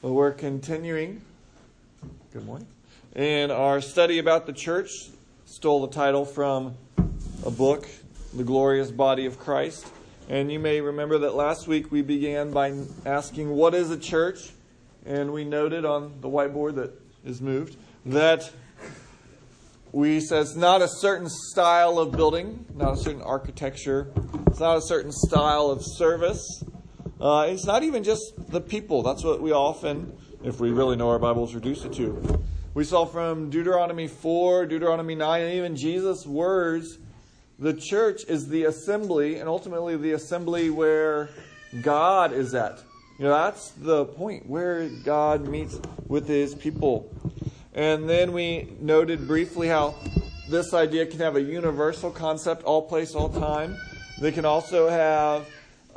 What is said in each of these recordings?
Well, we're continuing, good morning, in our study about the church. Stole the title from a book, The Glorious Body of Christ. And you may remember that last week we began by asking, what is a church? And we noted on the whiteboard that is moved that we said it's not a certain style of building, not a certain architecture. It's not a certain style of service. It's not even just the people. That's what we often, if we really know our Bibles, reduce it to. We saw from Deuteronomy 4, Deuteronomy 9, and even Jesus' words, the church is the assembly, and ultimately the assembly where God is at. You know, that's the point, where God meets with His people. And then we noted briefly how this idea can have a universal concept, all place, all time. They can also have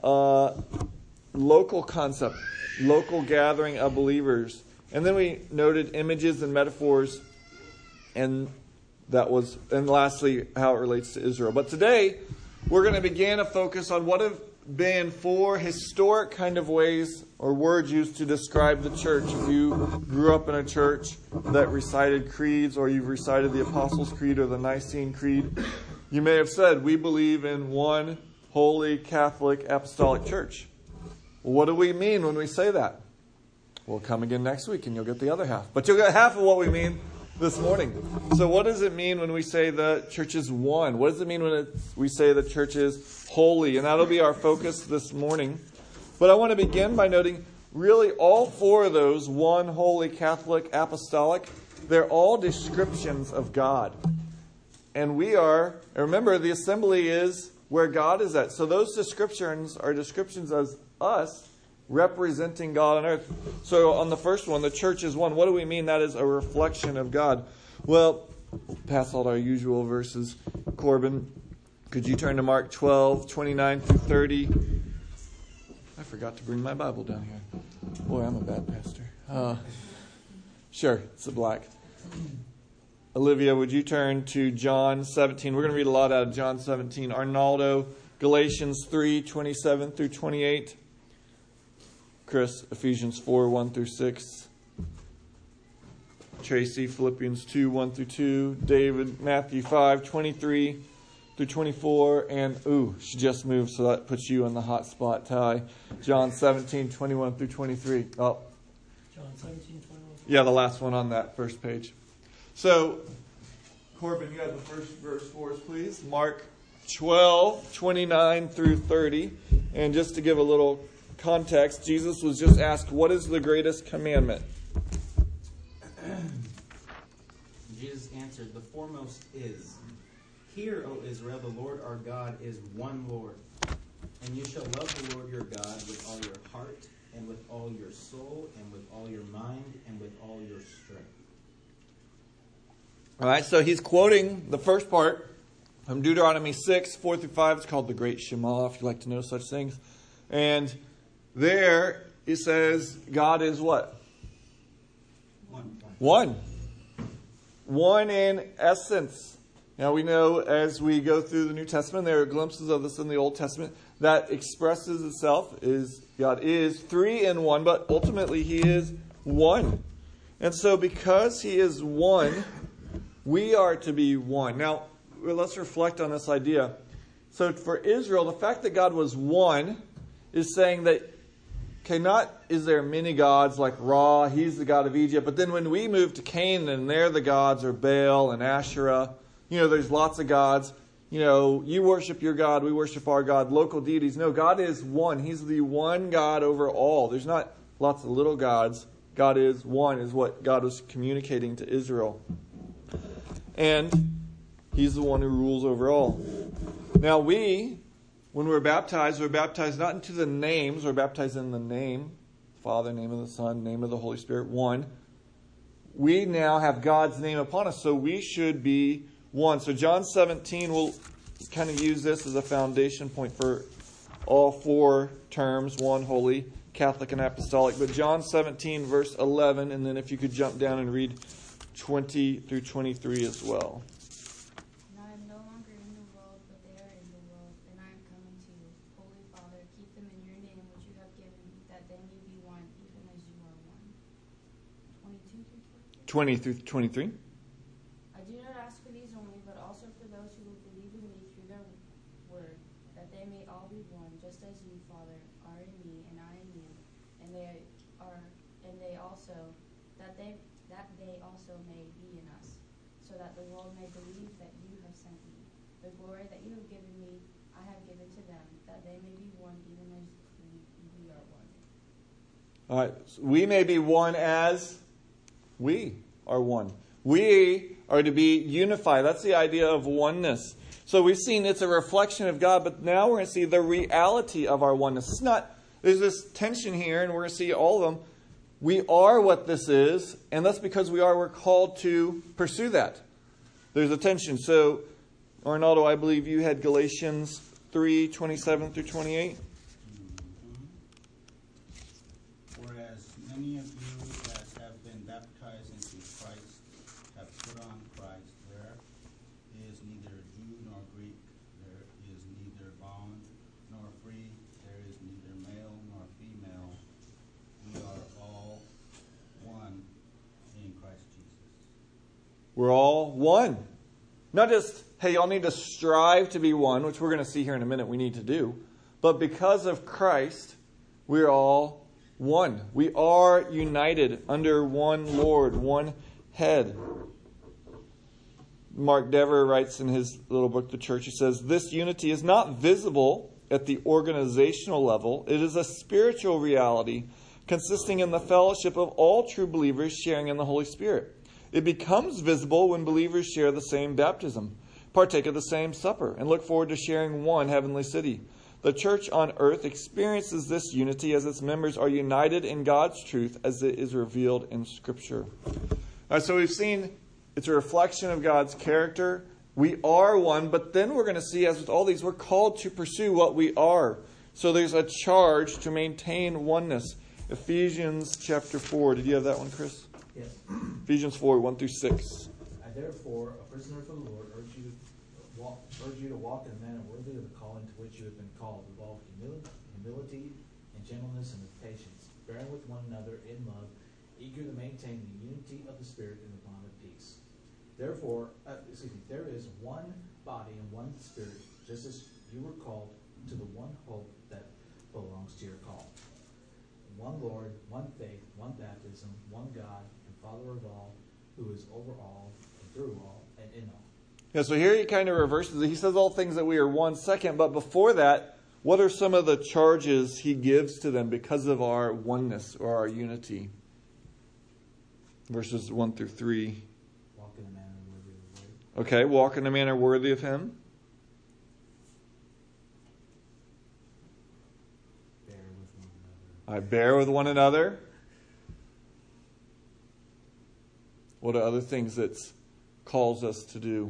local concept, local gathering of believers. And then we noted images and metaphors, and lastly, how it relates to Israel. But today, we're going to begin a focus on what have been four historic kind of ways or words used to describe the church. If you grew up in a church that recited creeds, or you've recited the Apostles' Creed or the Nicene Creed, you may have said, we believe in one holy Catholic apostolic church. What do we mean when we say that? We'll come again next week and you'll get the other half. But you'll get half of what we mean this morning. So what does it mean when we say the church is one? What does it mean when we say the church is holy? And that'll be our focus this morning. But I want to begin by noting really all four of those, one, holy, Catholic, apostolic, they're all descriptions of God. And remember, the assembly is where God is at. So those descriptions are descriptions of us representing God on earth. So on the first one, the church is one. What do we mean? That is a reflection of God. Well, pass all our usual verses. Corbin, could you turn to Mark 12, 29 through 30? I forgot to bring my Bible down here. Boy, I'm a bad pastor. Sure, it's a black. Olivia, would you turn to John 17? We're going to read a lot out of John 17. Arnaldo, Galatians 3, 27 through 28. Chris, Ephesians 4, 1 through 6. Tracy, Philippians 2, 1 through 2. David, Matthew 5, 23 through 24. And, she just moved, so that puts you on the hot spot, Ty. John 17, 21 through 23. Oh. John 17, 21. Yeah, the last one on that first page. So, Corbin, you have the first verse for us, please. Mark 12, 29 through 30. And just to give a little context, Jesus was just asked, what is the greatest commandment? Jesus answered, the foremost is, hear, O Israel, the Lord our God is one Lord. And you shall love the Lord your God with all your heart, and with all your soul, and with all your mind, and with all your strength. All right, so he's quoting the first part from Deuteronomy 6, 4 through 5. It's called the Great Shema, if you like to know such things. And there it says God is what? One. One in essence. Now we know as we go through the New Testament, there are glimpses of this in the Old Testament that expresses itself is God is three in one, but ultimately He is one. And so because He is one, we are to be one. Now, let's reflect on this idea. So for Israel, the fact that God was one is saying that, okay, not is there many gods like Ra, he's the god of Egypt, but then when we move to Canaan, there the gods are Baal and Asherah. You know, there's lots of gods. You know, you worship your God, we worship our God, local deities. No, God is one. He's the one God over all. There's not lots of little gods. God is one, is what God was communicating to Israel. And He's the one who rules over all. Now when we're baptized not into the names. We're baptized in the name, Father, name of the Son, name of the Holy Spirit, one. We now have God's name upon us, so we should be one. So John 17, we'll kind of use this as a foundation point for all four terms, one, holy, Catholic, and apostolic. But John 17, verse 11, and then if you could jump down and read 20 through 23 as well. And I am no longer in the world, but they are in the world, and I am coming to you. Holy Father, keep them in your name which you have given me, that they may be one, even as you are one. 20 through 23. I do not ask for these only, but also for those who will believe in me through their word, that they may all be one, just as you, Father, are in me, and I in you, and they also may be in us, so that the world may believe that you have sent me. The glory that you have given me, I have given to them, that they may be one, even as we are one. All right, so we may be one as we are one. We are to be unified. That's the idea of oneness. So we've seen it's a reflection of God, but now we're going to see the reality of our oneness. It's not, there's this tension here, and we're going to see all of them. We are what this is, and that's because we're called to pursue that. There's a tension. So, Arnaldo, I believe you had Galatians 3:27 through 28. Whereas many of you as have been baptized into Christ have put on Christ, there is neither Jew nor Greek, there is neither bond nor free, there is neither male nor female. We are all one in Christ Jesus. We're all one. Not just, hey, y'all need to strive to be one, which we're going to see here in a minute we need to do. But because of Christ, we're all one. We are united under one Lord, one head. Mark Dever writes in his little book, The Church, he says, this unity is not visible at the organizational level. It is a spiritual reality consisting in the fellowship of all true believers sharing in the Holy Spirit. It becomes visible when believers share the same baptism, partake of the same supper, and look forward to sharing one heavenly city. The church on earth experiences this unity as its members are united in God's truth as it is revealed in Scripture. All right, so we've seen it's a reflection of God's character. We are one, but then we're going to see, as with all these, we're called to pursue what we are. So there's a charge to maintain oneness. Ephesians chapter 4. Did you have that one, Chris? Yes. Ephesians 4, 1 through 6. I therefore, a prisoner for the Lord, urge you to walk in a manner worthy of the calling to which you have been called, with all humility and gentleness and with patience, bearing with one another in love, eager to maintain the unity of the Spirit in the bond of peace. Therefore, there is one body and one Spirit, just as you were called to the one hope that belongs to your call. One Lord, one faith, one baptism, one God and Father of all, who is over all and through all and in all. Yeah, so here he kind of reverses it. He says all things that we are one second, but before that, what are some of the charges he gives to them because of our oneness or our unity? Verses 1 through 3. Walk in a manner worthy of the Lord. Okay, walk in a manner worthy of him. Bear with one another. I bear with one another. What are other things that calls us to do?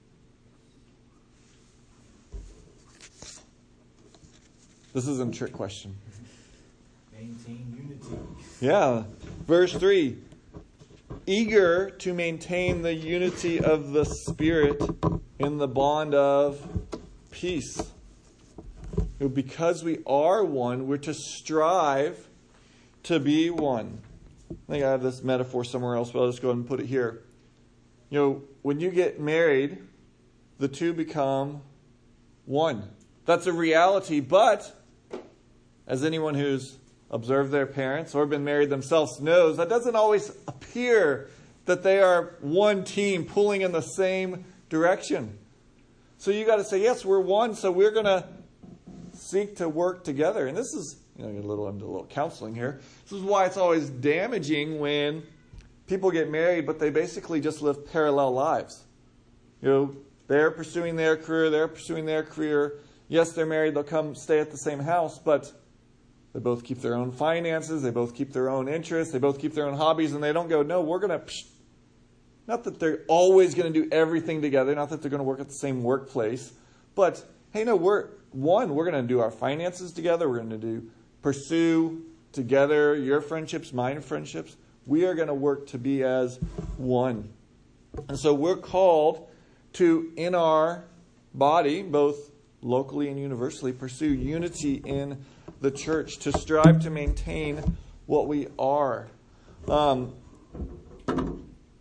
This isn't a trick question. Maintain unity. Yeah. Verse 3. Eager to maintain the unity of the Spirit in the bond of peace. Because we are one, we're to strive to be one. I think I have this metaphor somewhere else, but I'll just go ahead and put it here. You know, when you get married, the two become one. That's a reality, but as anyone who's observed their parents or been married themselves knows, that doesn't always appear that they are one team pulling in the same direction. So you got to say, yes, we're one, so we're going to seek to work together. And this is, you know, into a little counseling here. This is why it's always damaging when people get married, but they basically just live parallel lives. You know, they're pursuing their career, they're pursuing their career. Yes, they're married, they'll come stay at the same house, but they both keep their own finances, they both keep their own interests, they both keep their own hobbies, and they don't go, no, we're going to... Not that they're always going to do everything together, not that they're going to work at the same workplace, but, hey, no, we're one. We're going to do our finances together, we're going to pursue together your friendships, mine friendships. We are going to work to be as one. And so we're called to, in our body, both locally and universally, pursue unity in the church, to strive to maintain what we are.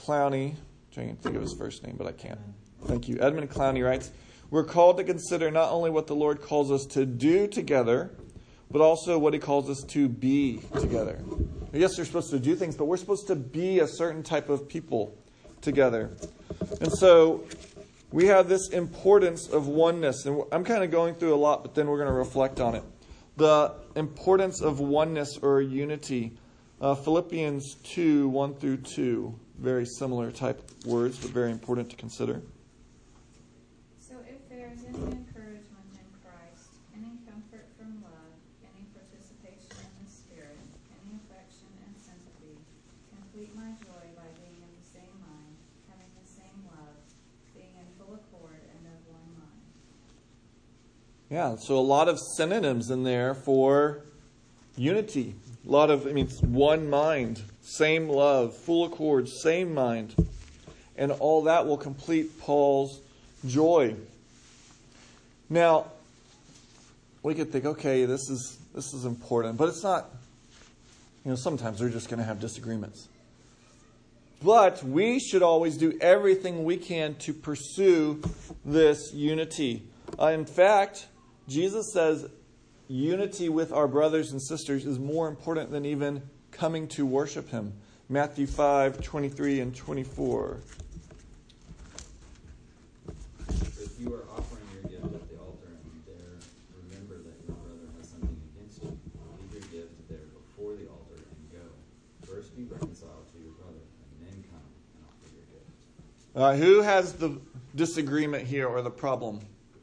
Clowney, trying to think of his first name, but I can't. Thank you. Edmund Clowney writes, we're called to consider not only what the Lord calls us to do together, but also what he calls us to be together. Yes, they're supposed to do things, but we're supposed to be a certain type of people together. And so we have this importance of oneness. And I'm kind of going through a lot, but then we're going to reflect on it. The importance of oneness or unity. Philippians 2, 1 through 2. Very similar type words, but very important to consider. So if there is any encouragement in Christ, any comfort from love, any participation in the Spirit, any affection and sympathy, complete my joy by being of the same mind, having the same love, being in full accord and of one mind. Yeah, so a lot of synonyms in there for unity. A lot of, one mind, same love, full accord, same mind. And all that will complete Paul's joy. Now, we could think, okay, this is important, but it's not. Sometimes we're just going to have disagreements. But we should always do everything we can to pursue this unity. In fact, Jesus says unity with our brothers and sisters is more important than even coming to worship him. Matthew 5, 23 and 24. If you are offering your gift at the altar and there remember that your brother has something against you, leave your gift there before the altar and go. First be reconciled to your brother and then come and offer your gift. Who has the disagreement here or the problem?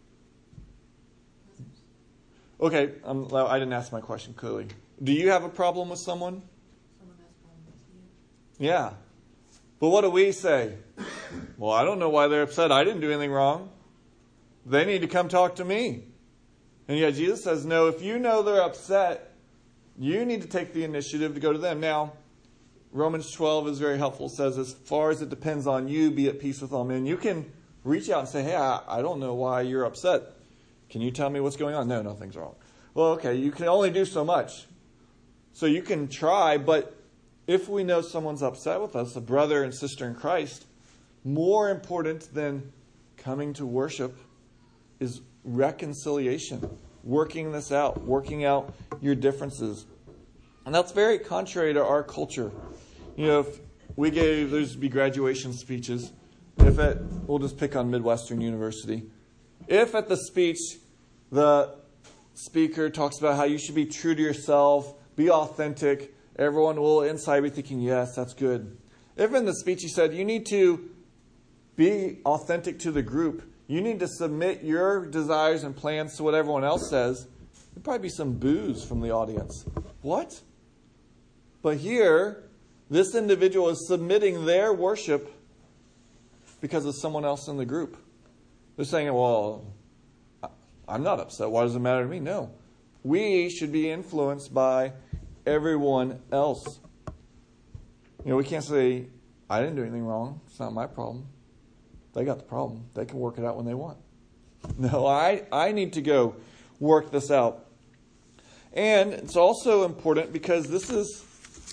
Okay, I didn't ask my question clearly. Do you have a problem with someone? Someone has a problem with you. Yeah. But what do we say? Well, I don't know why they're upset. I didn't do anything wrong. They need to come talk to me. And yet Jesus says, no, if you know they're upset, you need to take the initiative to go to them. Now, Romans 12 is very helpful. It says, as far as it depends on you, be at peace with all men. You can reach out and say, hey, I don't know why you're upset. Can you tell me what's going on? No, nothing's wrong. Well, okay, you can only do so much. So you can try, but if we know someone's upset with us, a brother and sister in Christ, more important than coming to worship is reconciliation, working this out, working out your differences. And that's very contrary to our culture. If we gave, there'd be graduation speeches. We'll just pick on Midwestern University. If at the speech, the speaker talks about how you should be true to yourself, be authentic, everyone will inside be thinking, yes, that's good. If in the speech he said, you need to be authentic to the group, you need to submit your desires and plans to what everyone else says, there'd probably be some boos from the audience. What? But here, this individual is submitting their worship because of someone else in the group. They're saying, well, I'm not upset. Why does it matter to me? No. We should be influenced by everyone else. We can't say, I didn't do anything wrong. It's not my problem. They got the problem. They can work it out when they want. No, I need to go work this out. And it's also important because this is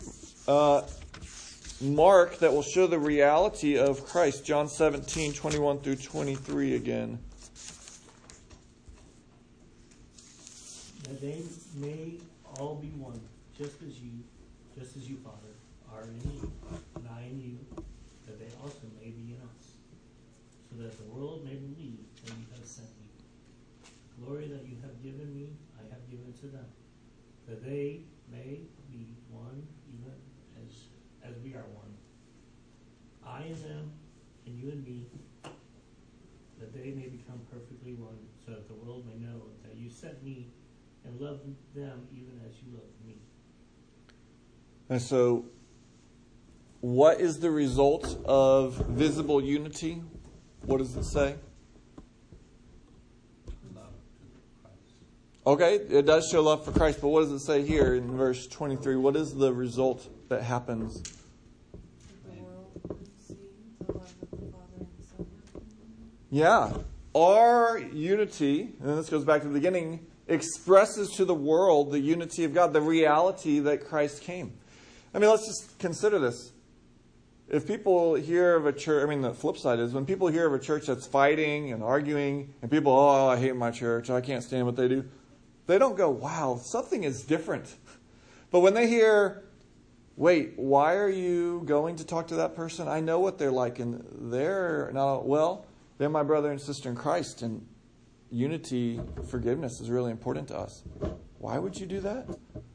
mark that will show the reality of Christ. John 17, 21 through 23 again. That they may all be one, just as you, Father, are in me, and I in you, that they also may be in us, so that the world may believe that you have sent me. The glory that you have given me, I have given to them, that they may be one, even as we are one. I in them, and you in me, that they may become perfectly one, so that the world may know that you sent me and love them even as you love me. And so, what is the result of visible unity? What does it say? Love to Christ. Okay, it does show love for Christ, but what does it say here in verse 23? What is the result that happens? The world would see the love of the Father and the Son. Yeah, our unity, and this goes back to the beginning, expresses to the world the unity of God, the reality that Christ came. Let's just consider this. if people hear of a church, the flip side is when people hear of a church that's fighting and arguing, and people, oh, I hate my church, I can't stand what they do, they don't go, wow, something is different. But when they hear, wait, why are you going to talk to that person? I know what they're like, and they're not, well, they're my brother and sister in Christ, and unity, forgiveness is really important to us. Why would you do that?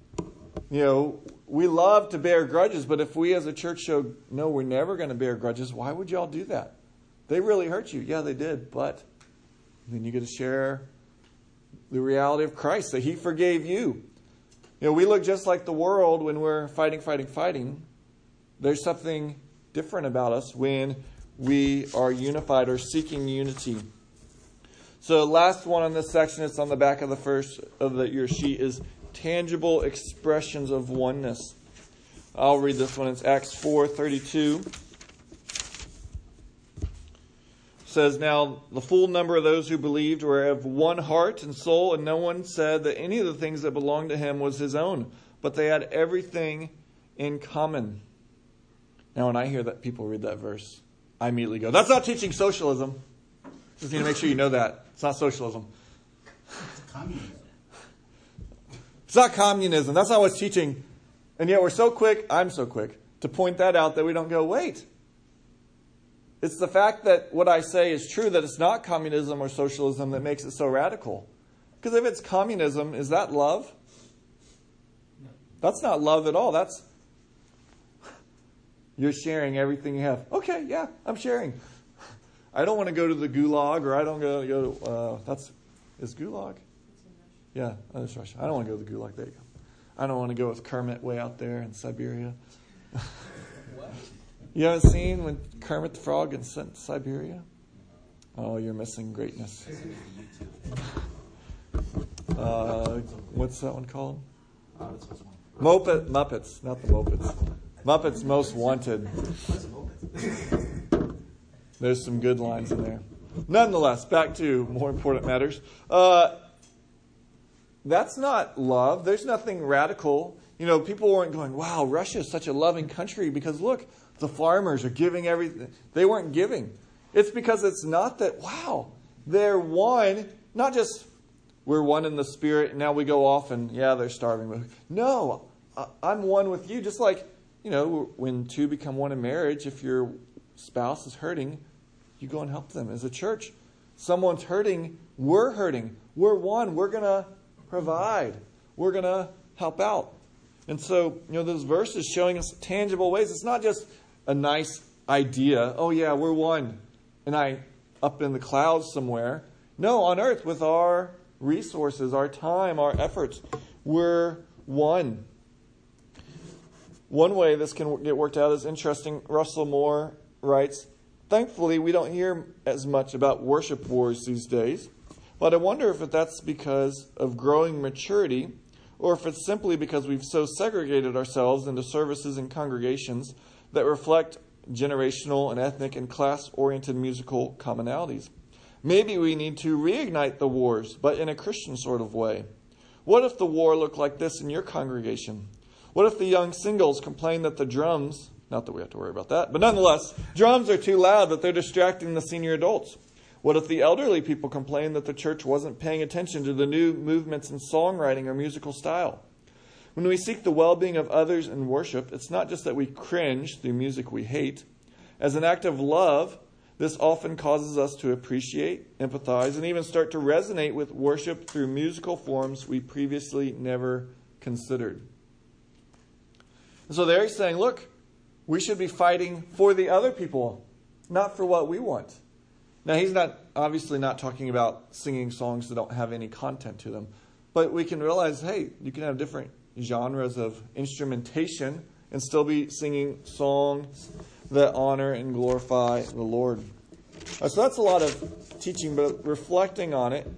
We love to bear grudges, but if we as a church show, no, we're never going to bear grudges, why would y'all do that? They really hurt you. Yeah, they did, but then you get to share the reality of Christ, that He forgave you. We look just like the world when we're fighting. There's something different about us when we are unified or seeking unity. So last one on this section, it's on the back of the first of your sheet, is tangible expressions of oneness. I'll read this one. It's Acts 4:32. It says, now the full number of those who believed were of one heart and soul, and no one said that any of the things that belonged to him was his own, but they had everything in common. Now when I hear that people read that verse, I immediately go, that's not teaching socialism. Just need to make sure you know that. It's not socialism. It's communism. It's not communism. That's not what it's teaching. And yet I'm so quick to point that out that we don't go, wait. It's the fact that what I say is true, that it's not communism or socialism that makes it so radical. Because if it's communism, is that love? No. That's not love at all. That's you're sharing everything you have. Okay, yeah, I'm sharing. I don't want to go to the gulag, or I don't go to, is gulag? Yeah, that's Russia. I don't want to go to the gulag. There you go. I don't want to go with Kermit way out there in Siberia. What? You haven't seen when Kermit the Frog is sent to Siberia? Oh, you're missing greatness. What's that one called? Muppets, not the Muppets. Muppets Most Wanted. There's some good lines in there. Nonetheless, back to more important matters. That's not love. There's nothing radical. People weren't going, wow, Russia is such a loving country because look, the farmers are giving everything. They weren't giving. It's because it's not that, wow, they're one, not just we're one in the spirit and now we go off and, yeah, they're starving. No, I'm one with you. Just like, when two become one in marriage, if your spouse is hurting, you go and help them. As a church, someone's hurting, we're one. We're going to provide. We're going to help out. And so, those verses showing us tangible ways. It's not just a nice idea. Oh, yeah, we're one. And I up in the clouds somewhere. No, on earth with our resources, our time, our efforts, we're one. One way this can get worked out is interesting. Russell Moore writes, thankfully, we don't hear as much about worship wars these days. But I wonder if that's because of growing maturity, or if it's simply because we've so segregated ourselves into services and congregations that reflect generational and ethnic and class-oriented musical commonalities. Maybe we need to reignite the wars, but in a Christian sort of way. What if the war looked like this in your congregation? What if the young singles complain that the drums, not that we have to worry about that, but nonetheless, drums are too loud, that they're distracting the senior adults? What if the elderly people complain that the church wasn't paying attention to the new movements in songwriting or musical style? When we seek the well-being of others in worship, it's not just that we cringe through music we hate. As an act of love, this often causes us to appreciate, empathize, and even start to resonate with worship through musical forms we previously never considered. And so there he's saying, look, we should be fighting for the other people, not for what we want. Now, he's obviously not talking about singing songs that don't have any content to them. But we can realize, hey, you can have different genres of instrumentation and still be singing songs that honor and glorify the Lord. So that's a lot of teaching, but reflecting on it,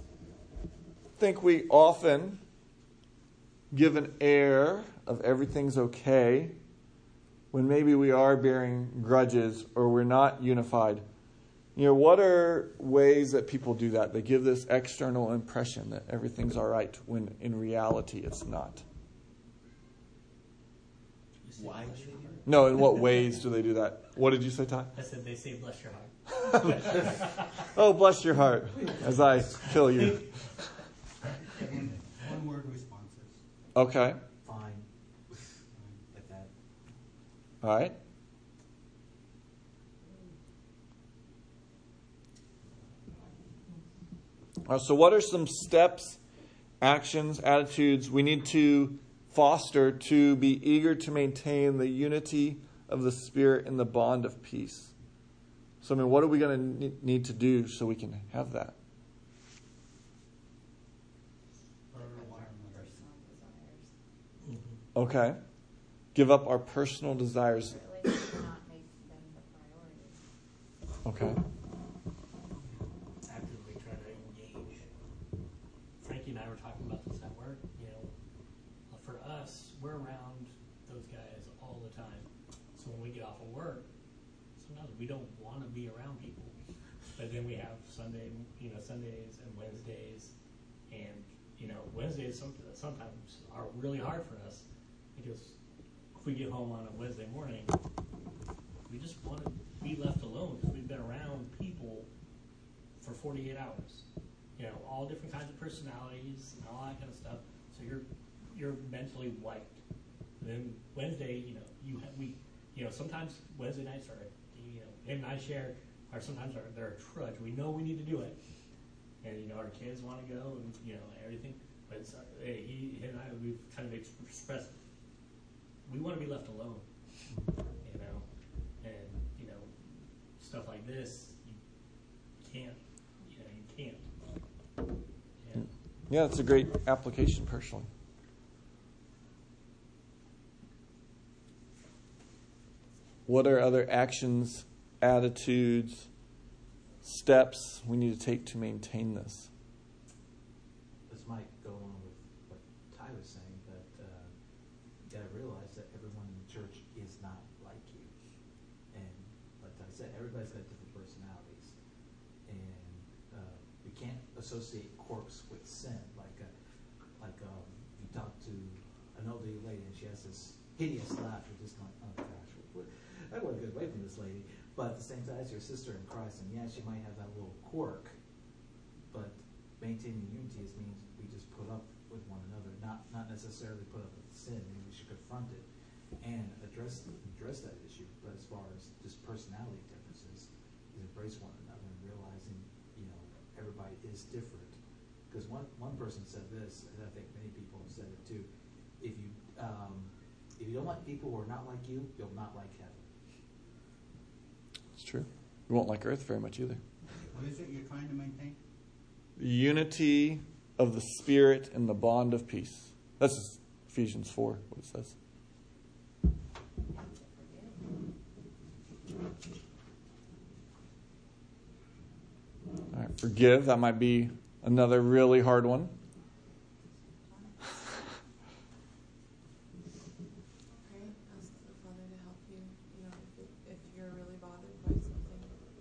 I think we often give an air of everything's okay when maybe we are bearing grudges or we're not unified. What are ways that people do that? They give this external impression that everything's all right when in reality it's not. Why do they do that? No, in what ways do they do that? What did you say, Ty? I said they say bless your heart. Oh, bless your heart as I kill you. One word responses. Okay. Fine. Like that. All right. So what are some steps, actions, attitudes we need to foster to be eager to maintain the unity of the Spirit and the bond of peace? So, I mean, what are we going to need to do so we can have that? Okay. Give up our personal desires. Or at least not make them the priority. Okay. Actively try to engage. Frankie and I were talking about this at work. You know, for us, we're around those guys all the time. So when we get off of work, sometimes we don't want to be around people. But then we have Sundays and Wednesdays, and Wednesdays sometimes are really hard for us because if we get home on a Wednesday morning, we just want to be left alone because we've been around people for 48 hours. All different kinds of personalities and all that kind of stuff. So you're mentally wiped. And then Wednesday, sometimes Wednesday nights are, him and I share, are sometimes they're a trudge. We know we need to do it, and our kids want to go, and everything. But it's, he and I, we've kind of expressed we want to be left alone, and stuff like this you can't. Yeah, that's a great application personally. What are other actions, attitudes, steps we need to take to maintain this? This might go along with what Ty was saying, but you got to realize that everyone in the church is not like you. And like Ty said, everybody's got different personalities. And we can't associate quirks with sin. Like you talk to an elderly lady and she has this hideous laugh, you're just like, oh gosh, I want to get away from this lady. But at the same time, as your sister in Christ, and yeah, she might have that little quirk, but maintaining unity means we just put up with one another, not necessarily put up with sin. Maybe we should confront it and address that issue. But as far as just personality differences, is embrace one another and realizing, everybody is different. Because one person said this, and I think many people have said it too. If you don't like people who are not like you, you'll not like heaven. It's true. You won't like earth very much either. What is it you're trying to maintain? The unity of the Spirit and the bond of peace. That's Ephesians 4, what it says. All right, forgive. That might be another really hard one. Pray, ask the Father to help you. If you're really bothered by something,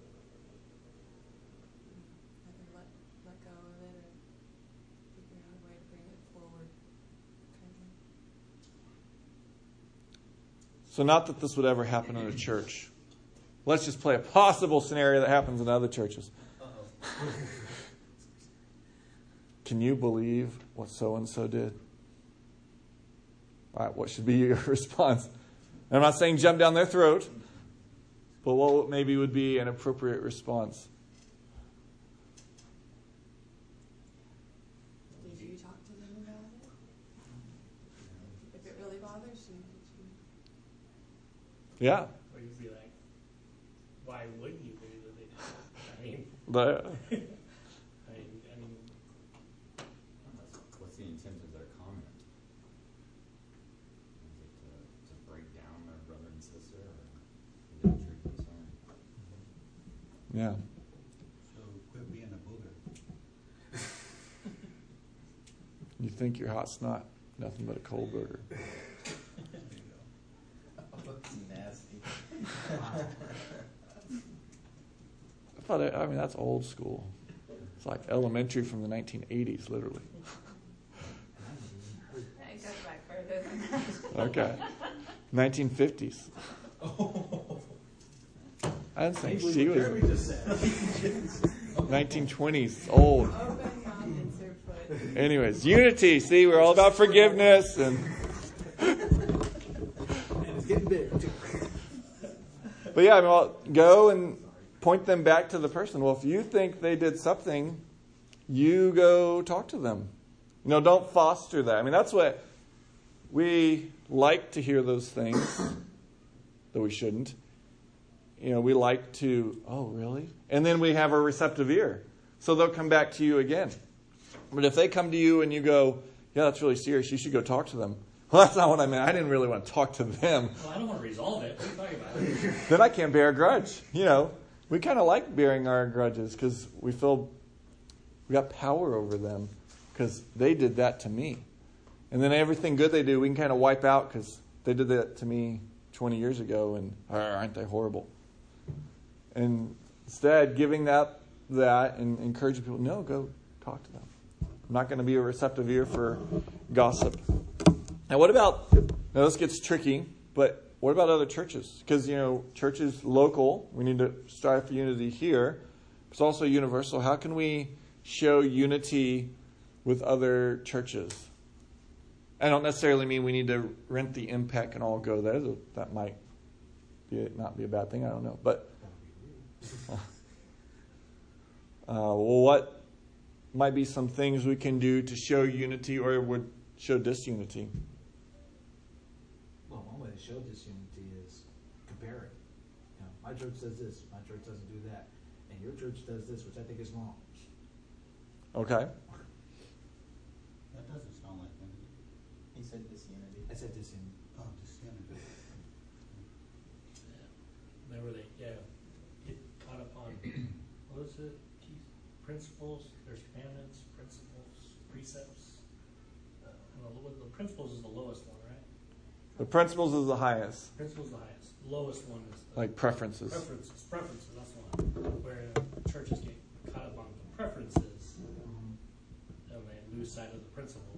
either let go of it or figure out a way to bring it forward. Okay. So not that this would ever happen in a church. Let's just play a possible scenario that happens in other churches. Can you believe what so-and-so did? All right, what should be your response? And I'm not saying jump down their throat, but what maybe would be an appropriate response? Did you talk to them about it? If it really bothers you, did you? Yeah. Or you'd be like, why wouldn't you believe that they did that? I mean, But, What's the intent of their comment? Is it to break down their brother and sister, or is it a true concern? yeah. So quit being a booger. You think your hot snot, nothing but a cold burger. There you go. Oh, that's nasty. That's old school. It's like elementary from the 1980s, literally. It goes back further than that. Okay. 1950s. I didn't think she was 1920s, old. Open mouth, insert foot. Anyways, unity. See, we're all about forgiveness and it's getting big, too. But yeah, I mean, well, go and point them back to the person. Well, if you think they did something, you go talk to them. Don't foster that. I mean, that's what we like to hear, those things that we shouldn't. We like to, oh, really? And then we have a receptive ear. So they'll come back to you again. But if they come to you and you go, yeah, that's really serious, you should go talk to them. Well, that's not what I meant. I didn't really want to talk to them. Well, I don't want to resolve it. What are you talking about? Then I can't bear a grudge. We kind of like bearing our grudges because we feel we got power over them because they did that to me. And then everything good they do, we can kind of wipe out because they did that to me 20 years ago, and aren't they horrible? And instead, giving that and encouraging people, no, go talk to them. I'm not going to be a receptive ear for gossip. Now, what about, now this gets tricky, but what about other churches? Because, church is local. We need to strive for unity here. It's also universal. How can we show unity with other churches? I don't necessarily mean we need to rent the Impact and all go there. That might not be a bad thing. I don't know. But what might be some things we can do to show unity or would show disunity? Well, one way to show disunity is comparing. My church does this, my church doesn't do that, and your church does this, which I think is wrong. Okay. That doesn't sound like unity. He said disunity. I said disunity. Oh, disunity. Remember they get caught up on, what is it? Principles. There's commandments, principles, precepts. The principles is the lowest one, right? The principles is the highest. Principles is the highest. The lowest one is the Like preferences. Preferences, that's the one. Where churches get caught up on the preferences and they lose sight of the principles.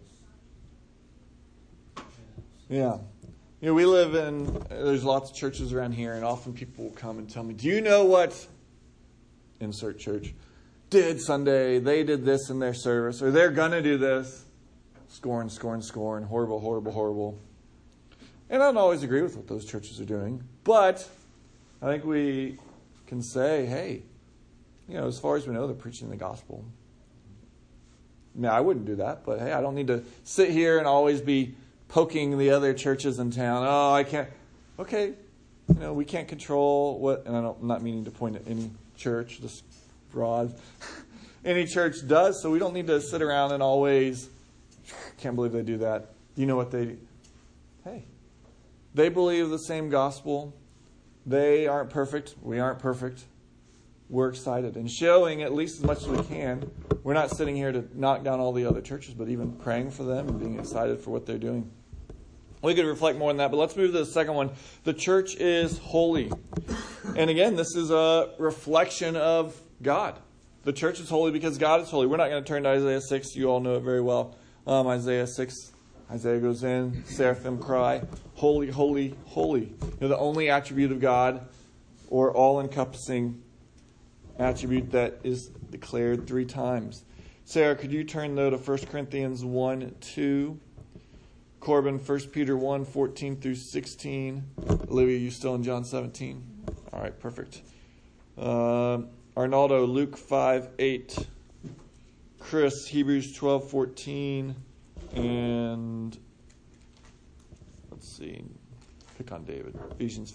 Yeah. We live there's lots of churches around here, and often people will come and tell me, do you know what insert church did Sunday? They did this in their service, or they're going to do this. Scorn, scorn, scorn. Horrible, horrible, horrible. And I don't always agree with what those churches are doing, but I think we can say, hey, as far as we know, they're preaching the gospel. Now, I wouldn't do that, but hey, I don't need to sit here and always be poking the other churches in town. Oh, I can't. Okay, we can't control what, and I'm not meaning to point at any church, this broad, any church does, so we don't need to sit around and always, can't believe they do that. You know what hey, they believe the same gospel. They aren't perfect. We aren't perfect. We're excited and showing at least as much as we can. We're not sitting here to knock down all the other churches, but even praying for them and being excited for what they're doing. We could reflect more on that, but let's move to the second one. The church is holy. And again, this is a reflection of God. The church is holy because God is holy. We're not going to turn to Isaiah 6. You all know it very well. Isaiah 6. Isaiah goes in, seraphim cry, holy, holy, holy. The only attribute of God, or all-encompassing attribute that is declared 3 times. Sarah, could you turn, though, to 1 Corinthians 1:2? Corbin, 1 Peter 1:14 through 16. Olivia, you still in John 17? All right, perfect. Arnaldo, Luke 5:8. Chris, Hebrews 12:14. And let's see, pick on David. Ephesians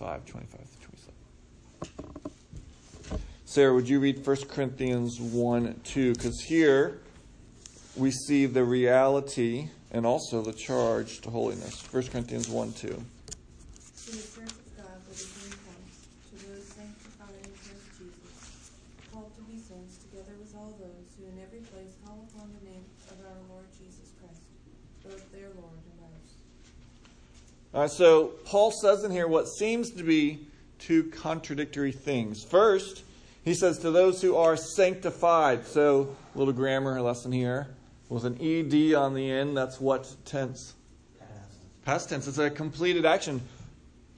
5:25-27. Sarah, would you read 1 Corinthians 1:2? Because here we see the reality and also the charge to holiness. 1 Corinthians 1:2. To the church of God that is in Christ, to those sanctified in Christ Jesus, called to be saints, together with all those who in every place call upon the name of our Lord Jesus Christ, both their Lord and ours. All right, so Paul says in here what seems to be 2 contradictory things. First, he says to those who are sanctified. So, a little grammar lesson here. With an ED on the end, that's what tense? Past tense. It's a completed action.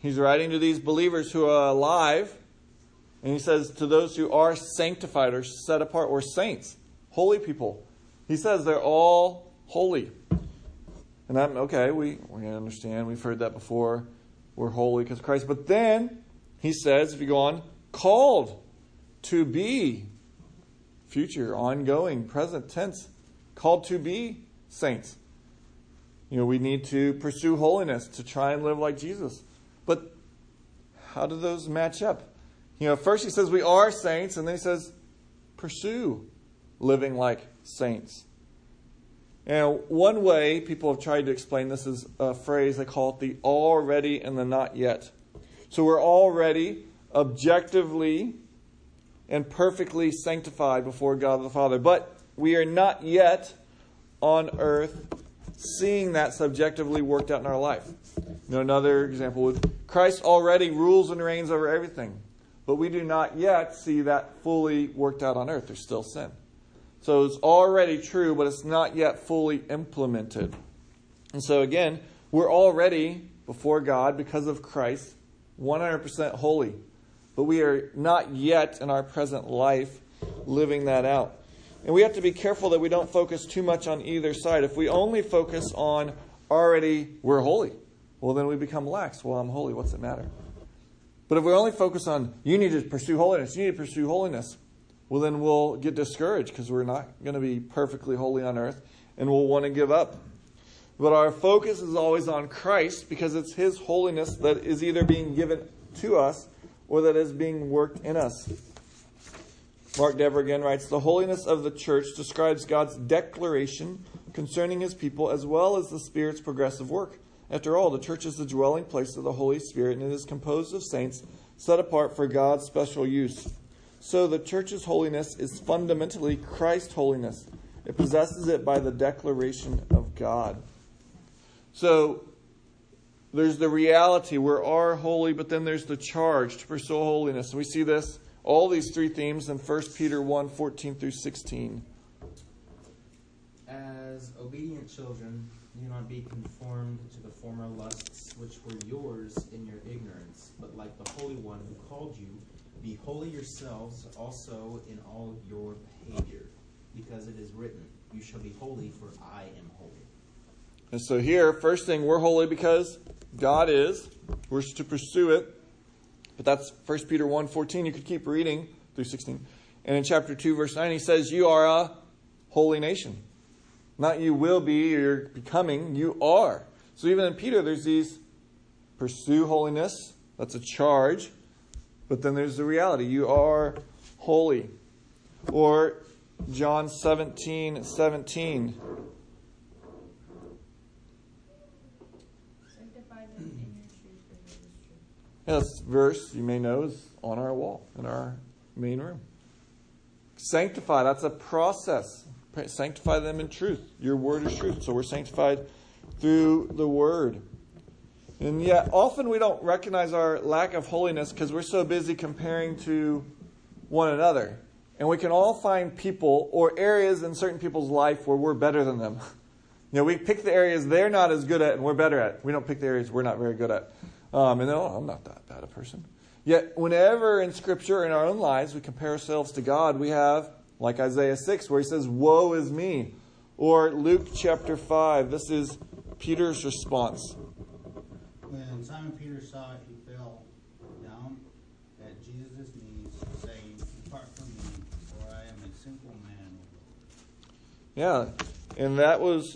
He's writing to these believers who are alive. And he says to those who are sanctified or set apart or saints, holy people. He says they're all holy. And I'm okay, we understand. We've heard that before. We're holy because of Christ. But then he says, if you go on, called to be, future, ongoing, present tense, called to be saints. We need to pursue holiness to try and live like Jesus. But how do those match up? First he says we are saints, and then he says pursue living like saints. And one way people have tried to explain this is a phrase, they call it the already and the not yet. So we're already objectively and perfectly sanctified before God the Father, but we are not yet on earth seeing that subjectively worked out in our life. Another example would, Christ already rules and reigns over everything, but we do not yet see that fully worked out on earth. There's still sin. So it's already true, but it's not yet fully implemented. And so again, we're already before God because of Christ, 100% holy. But we are not yet in our present life living that out. And we have to be careful that we don't focus too much on either side. If we only focus on already we're holy, well then we become lax. Well, I'm holy, what's it matter? But if we only focus on you need to pursue holiness, well then we'll get discouraged because we're not going to be perfectly holy on earth and we'll want to give up. But our focus is always on Christ because it's His holiness that is either being given to us or that is being worked in us. Mark Dever again writes, the holiness of the church describes God's declaration concerning His people as well as the Spirit's progressive work. After all, the church is the dwelling place of the Holy Spirit, and it is composed of saints set apart for God's special use. So the church's holiness is fundamentally Christ's holiness. It possesses it by the declaration of God. So there's the reality, we are holy, but then there's the charge to pursue holiness. And we see this, all these three themes in 1 Peter 1, 14 through 16. As obedient children, do not be conformed to the former lusts which were yours in your ignorance, but like the Holy One who called you, be holy yourselves also in all your behavior, because it is written, you shall be holy, for I am holy. And so here, first thing, we're holy because God is. We're to pursue it. But that's 1 Peter 1, 14. You could keep reading through 16. And in chapter 2, verse 9, he says, you are a holy nation. Not you will be or you're becoming, you are. So even in Peter, there's these pursue holiness. That's a charge. But then there's the reality. You are holy. Or John 17, 17. This verse, you may know, is on our wall in our main room. Sanctify, that's a process. Sanctify them in truth. Your word is truth. So we're sanctified through the word. And yet, often we don't recognize our lack of holiness because we're so busy comparing to one another. And we can all find people or areas in certain people's life where we're better than them. We pick the areas they're not as good at and we're better at. We don't pick the areas we're not very good at. I'm not that bad a person. Yet, whenever in Scripture, in our own lives, we compare ourselves to God, we have, like Isaiah 6, where he says, woe is me. Or Luke chapter 5, this is Peter's response. When Simon Peter saw it, he fell down at Jesus' knees, saying, depart from me, for I am a sinful man. Yeah, and that was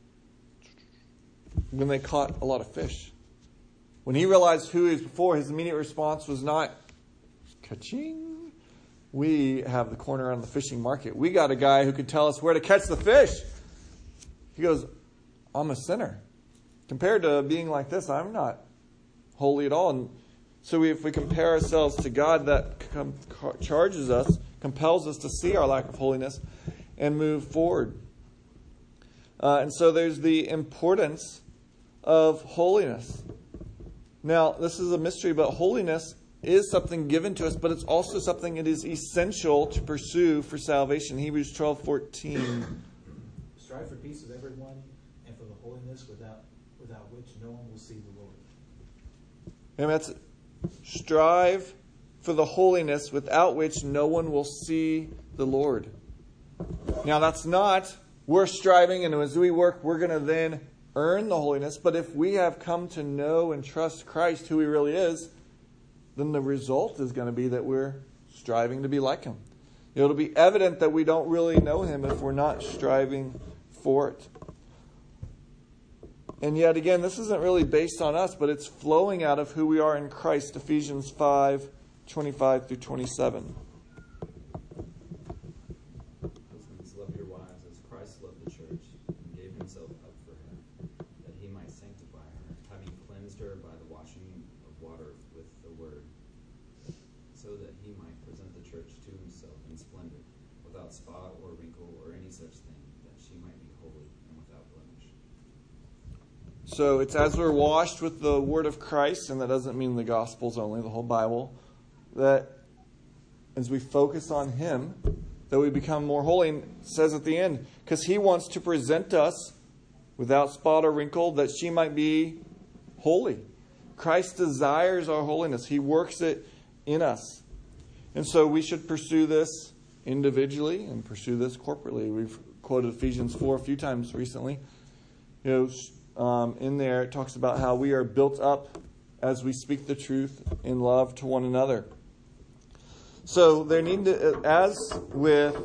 when they caught a lot of fish. When he realized who he was before, his immediate response was not, ka-ching, we have the corner on the fishing market. We got a guy who could tell us where to catch the fish. He goes, I'm a sinner. Compared to being like this, I'm not holy at all. And so if we compare ourselves to God, that charges us, compels us to see our lack of holiness and move forward. And so there's the importance of holiness. Now, this is a mystery, but holiness is something given to us, but it's also something it is essential to pursue for salvation. Hebrews 12:14. Strive for peace with everyone and for the holiness without which no one will see the Lord. And that's strive for the holiness without which no one will see the Lord. Now, that's not we're striving, and as we work, we're going to then earn the holiness. But if we have come to know and trust Christ, who he really is, then the result is going to be that we're striving to be like him. It'll be evident that we don't really know him if we're not striving for it. And yet again, this isn't really based on us, but it's flowing out of who we are in Christ. Ephesians 5:25 through 27. Husbands, love your wives as Christ loved the church and gave himself up for her, that he might sanctify her, having cleansed her by the washing of water with the word, so that he might present the church to himself in splendor, without spot or wrinkle or any such thing, that she might be holy and without blemish. So it's as we're washed with the word of Christ, and that doesn't mean the Gospels only, the whole Bible, that as we focus on him, that we become more holy. And it says at the end, because he wants to present us without spot or wrinkle, that she might be holy. Christ desires our holiness. He works it in us. And so we should pursue this individually and pursue this corporately. We've quoted Ephesians 4 a few times recently. In there it talks about how we are built up as we speak the truth in love to one another. So there need to, as with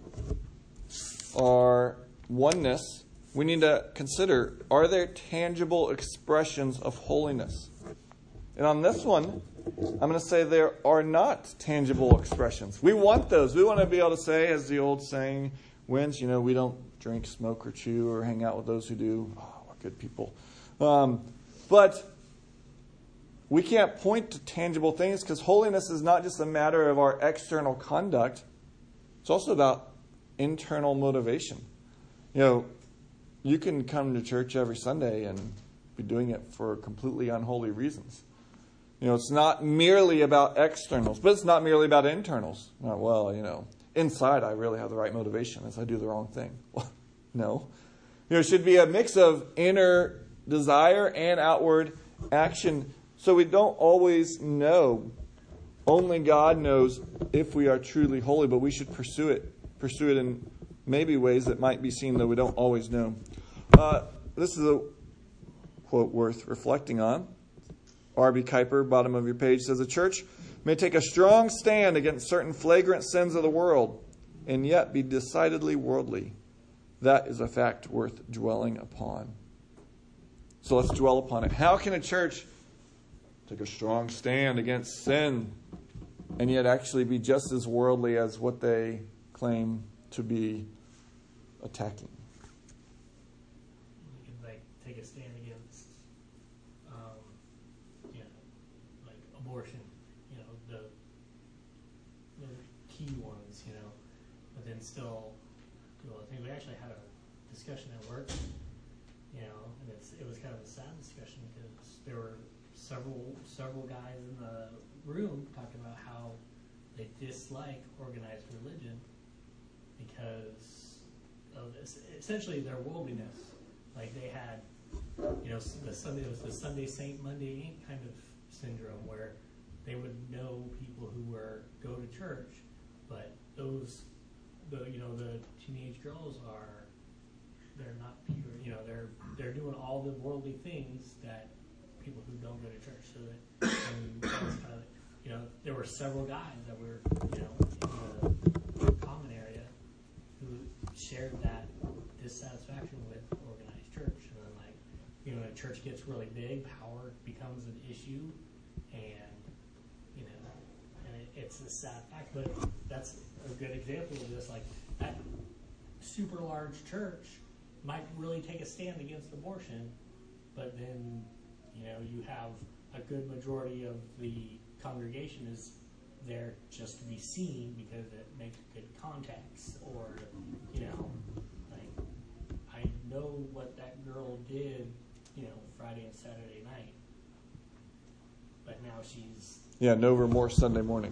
our oneness, we need to consider, are there tangible expressions of holiness? And on this one, I'm going to say there are not tangible expressions. We want those. We want to be able to say, as the old saying went, we don't drink, smoke, or chew, or hang out with those who do. Oh, we're good people. But we can't point to tangible things because holiness is not just a matter of our external conduct. It's also about internal motivation. You can come to church every Sunday and be doing it for completely unholy reasons. It's not merely about externals, but it's not merely about internals. Inside I really have the right motivation as I do the wrong thing. Well, no. It should be a mix of inner desire and outward action. So we don't always know. Only God knows if we are truly holy, but we should pursue it in maybe ways that might be seen, though we don't always know. This is a quote worth reflecting on. R.B. Kuiper, bottom of your page, says, "A church may take a strong stand against certain flagrant sins of the world and yet be decidedly worldly. That is a fact worth dwelling upon." So let's dwell upon it. How can a church take a strong stand against sin and yet actually be just as worldly as what they claim to be attacking? You can take a stand against abortion, the key ones, but then still do other things. We actually had a discussion at work, and it was kind of a sad discussion because there were several guys in the room talking about how they dislike organized religion because of this, essentially their worldliness. Like they had, it was the Sunday Saint, Monday Ain't kind of syndrome where they would know people who go to church, but the teenage girls they're not pure. They're doing all the worldly things that people who don't go to church. So that kind of, there were several guys that were in the common area who shared that dissatisfaction with organized church, and then the church gets really big, power becomes an issue, and it's a sad fact, but that's a good example of this. Like that super large church might really take a stand against abortion, but then you have a good majority of the congregation is there just to be seen because it makes good contacts, or I know what that girl did Friday and Saturday night, but now she's no remorse Sunday morning.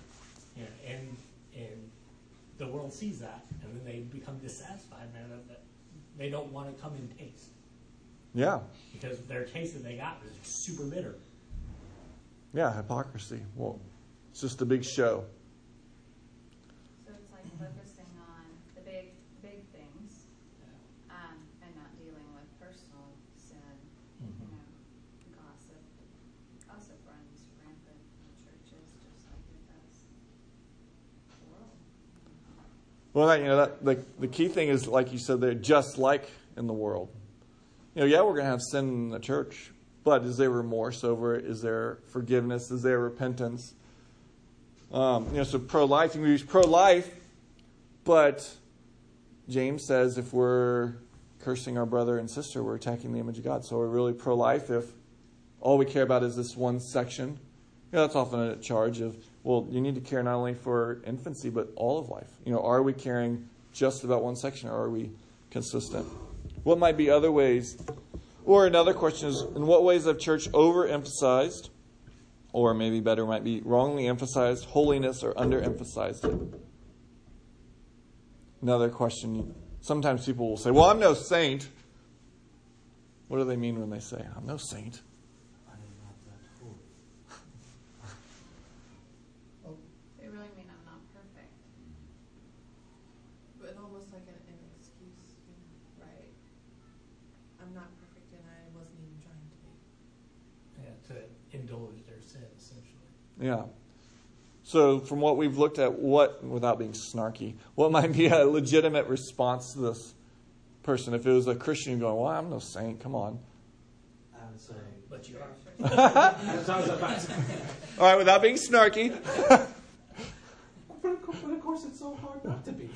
And the world sees that, and then they become dissatisfied, and they don't want to come and taste. Yeah. Because their taste that they got was super bitter. Yeah, hypocrisy. Well, it's just a big show. So it's like focusing on the big things, and not dealing with personal sin. You know, gossip. Gossip runs rampant in churches, just like it does the world. Well, the key thing is, like you said, they're just like in the world. Yeah, we're going to have sin in the church, but is there remorse over it? Is there forgiveness? Is there repentance? So pro-life, you can use pro-life, but James says if we're cursing our brother and sister, we're attacking the image of God. So we're really pro-life if all we care about is this one section. That's often a charge of, well, you need to care not only for infancy, but all of life. Are we caring just about one section, or are we consistent? What might be other ways? Or another question is, in what ways have church overemphasized, or maybe better might be wrongly emphasized, holiness or underemphasized it? Another question. Sometimes people will say, well, I'm no saint. What do they mean when they say, I'm no saint? They really mean I'm not perfect. But almost like an excuse, right? I'm not perfect and I wasn't even trying to be. Yeah, to indulge their sin, essentially. Yeah. So from what we've looked at, without being snarky, what might be a legitimate response to this person? If it was a Christian going, well, I'm no saint, come on. I would say, But you are. that's what I was about to say. All right, without being snarky. But of course, it's so hard not to be.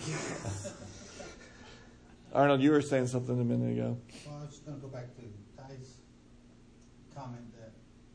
Arnold, you were saying something a minute ago. Well, I was just going to go back to Ty's comment that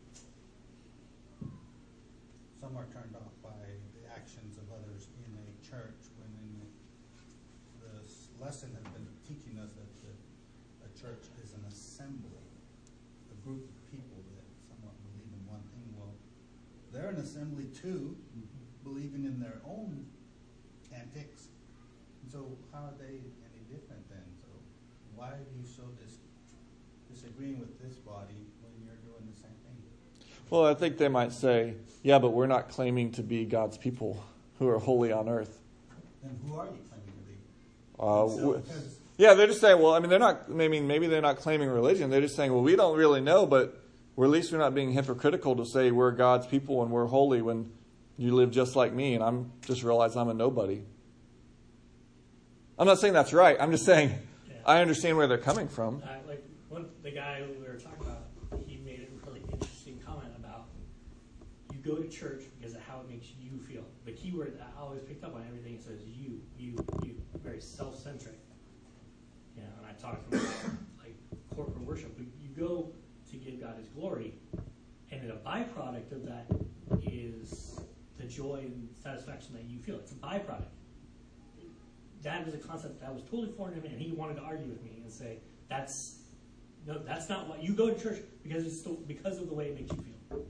some are turned off by the actions of others in a church, when in the lesson has been teaching us that a church is an assembly, a group of people that somewhat believe in one thing. Well, they're an assembly too, believing in their own antics. And so how are they any different then? So why are you so disagreeing with this body when you're doing the same thing? Well, I think they might say, yeah, but we're not claiming to be God's people who are holy on earth. Then who are you claiming to be? Because Yeah, they're just saying, well, maybe they're not claiming religion. They're just saying, well, we don't really know, but at least we're not being hypocritical to say we're God's people and we're holy when you live just like me and I'm just realize I'm a nobody. I'm not saying that's right. I'm just saying I understand where they're coming from. The guy who we were talking about, he made a really interesting comment about you go to church because of how it makes you feel. The key word that I always picked up on everything, it says you, very self-centric. And I talked about like corporate worship. You go to give God His glory, and a byproduct of that is the joy and satisfaction that you feel. It's a byproduct. That is a concept that was totally foreign to him, and he wanted to argue with me and say, that's not what you go to church because of the way it makes you feel.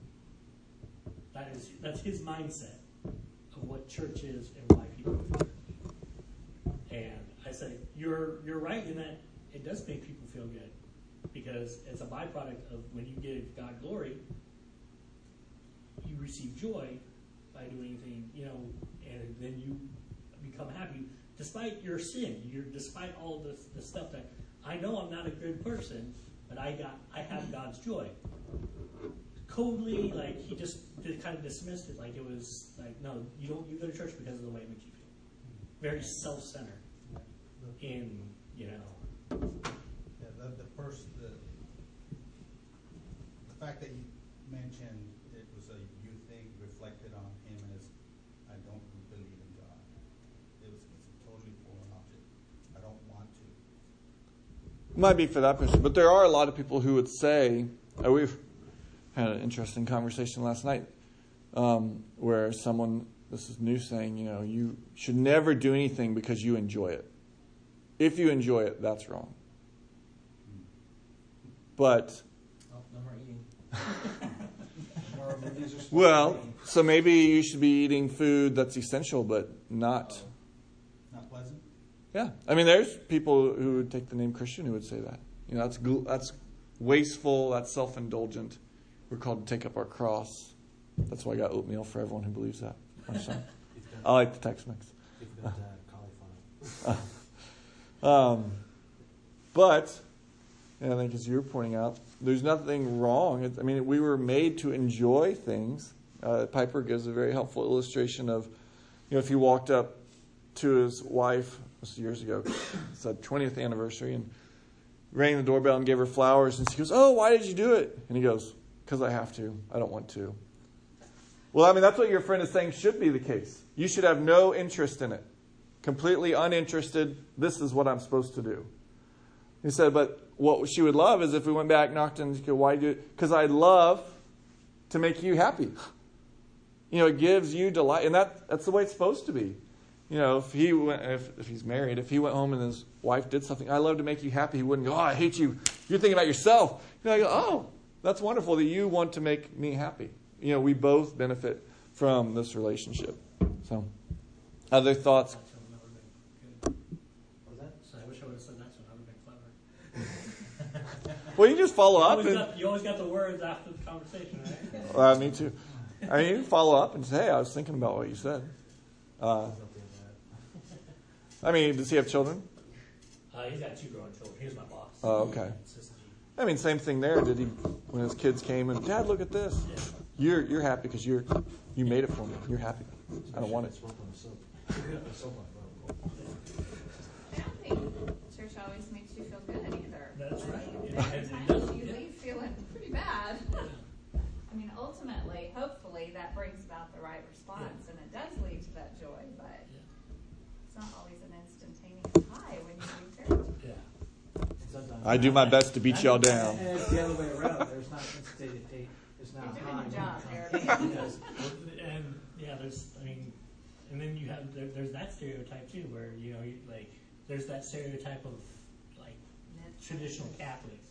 That's his mindset of what church is and why people are here. And I say, you're right in that it does make people feel good because it's a byproduct of when you give God glory, you receive joy by doing anything, and then you become happy despite your sin, despite all the stuff that I know I'm not a good person, but I have God's joy. Coldly, like he just kind of dismissed it, like it was like, no, you go to church because of the way it makes you feel. Very self-centered. In the fact that you mentioned it was a you thing reflected on him as I don't believe in God. It's a totally foreign object. I don't want to. It might be for that person, but there are a lot of people who would say, we've had an interesting conversation last night where someone, this is new, saying, you should never do anything because you enjoy it. If you enjoy it, that's wrong. But No more eating. No more movies or well, so maybe you should be eating food that's essential, but not pleasant. Yeah, there's people who would take the name Christian who would say that. That's wasteful, that's self-indulgent. we're called to take up our cross. That's why I got oatmeal for everyone who believes that. You've I like the Tex-Mex. got cauliflower. But, and I think as you're pointing out, there's nothing wrong. I mean, we were made to enjoy things. Piper gives a very helpful illustration of, if he walked up to his wife, this was years ago, it's the 20th anniversary, and rang the doorbell and gave her flowers, and she goes, "Oh, why did you do it?" And he goes, "Because I have to. I don't want to." Well, I mean, that's what your friend is saying should be the case. You should have no interest in it. Completely uninterested. This is what I'm supposed to do. He said, but what she would love is if we went back, knocked and go, "Why do it?" "Because I'd love to make you happy." It gives you delight. And that's the way it's supposed to be. If he's married, if he went home and his wife did something, "I love to make you happy," he wouldn't go, "Oh, I hate you. You're thinking about yourself." I go, "Oh, that's wonderful that you want to make me happy." We both benefit from this relationship. So, other thoughts? That's what never been good. What was that? So I wish I would have said that's what never been clever. Well, you just follow up. You always got the words after the conversation, right? Me too. I mean, you can follow up and say, "Hey, I was thinking about what you said." I mean, does he have children? He's got 2 grown children. He was my boss. Oh, okay. I mean, same thing there. Did he, when his kids came and, "Dad, look at this." Yeah. You're happy because you made it for me. You're happy. I don't want it. I don't think church always makes you feel good either. That's right. Sometimes you leave feeling pretty bad. I mean, ultimately, hopefully, that brings about the right response, and it does lead to that joy, but it's not always an instantaneous high when you leave church. Yeah. I do my best to beat y'all down. And it's the other way around. There's not it's not You're doing high. your job, Eric. And then you have there's that stereotype too, where there's that stereotype of traditional Catholics,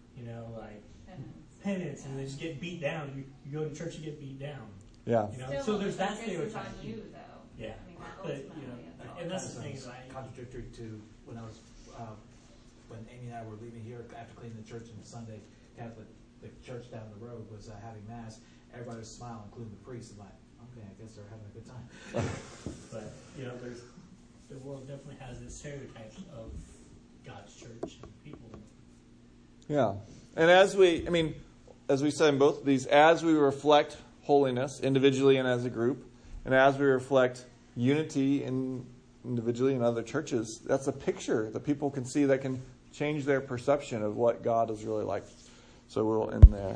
penance, and they just get beat down. You go to church, you get beat down. Yeah. So there's that This is on stereotype. you, though. Yeah. I mean, that But, ultimately, and that's the thing is contradictory to when I was when Amy and I were leaving here after cleaning the church on Sunday. Catholic, the church down the road was having mass. Everybody was smiling, including the priest. I'm like, okay, I guess they're having a good time. But the world definitely has this stereotypes of God's church and people. Yeah. And as we said in both of these, as we reflect holiness individually and as a group, and as we reflect unity individually in other churches, that's a picture that people can see that can change their perception of what God is really like. So we'll end there.